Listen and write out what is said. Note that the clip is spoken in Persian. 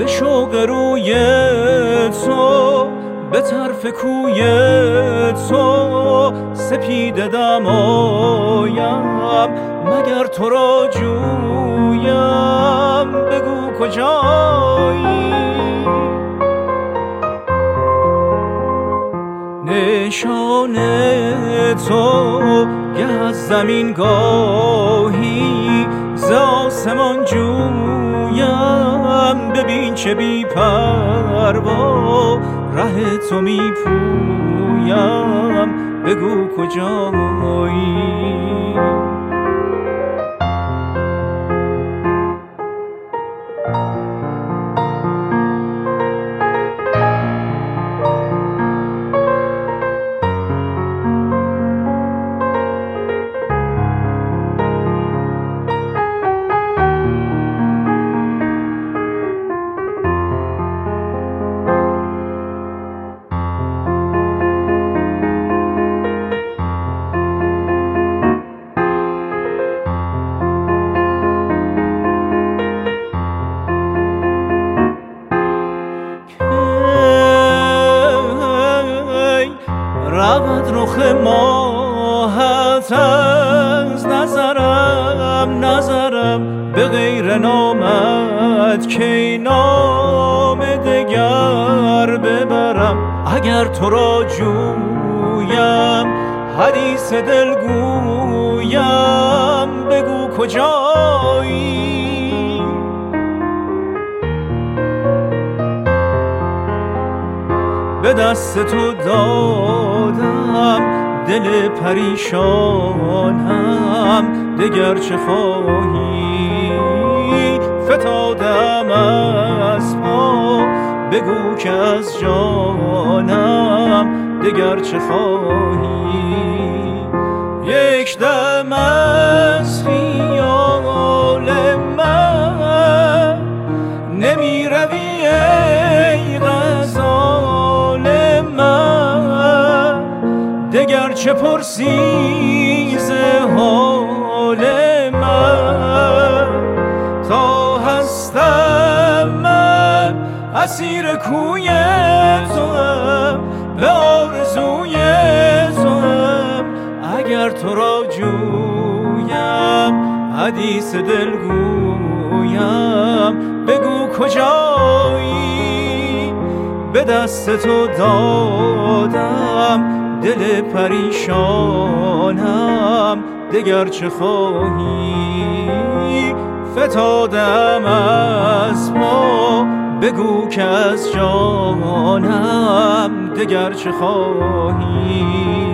به شوق روی تو، به طرف کوی تو سپیده دمایم، مگر تو را جویم بگو کجایی. نشان تو گه از زمین گاهی ز آسمان جویم، ببین چه بی پروا ره تو می پویم بگو کجایی. رود رخ ماهت از نظرم به غیر نامت که نام دگر ببرم. اگر تو را جویم حدیث دل گویم بگو کجایی. به دست تو دادم دل پریشانم، دگر چه خواهی فتادم از پا بگو که از جانم دگر چه خواهی. یک دم از خیال من نمی روی ای غزال من، دگر چه پرسی ز حال من. تا هستم من اسیر کوی توام، به آرزوی توام. اگر تو را جویم حدیث دل گویم بگو کجایی. به دست تو دادم دل پریشانم، دگر چه خواهی فتادم از پا بگو که از جانم دگر چه خواهی.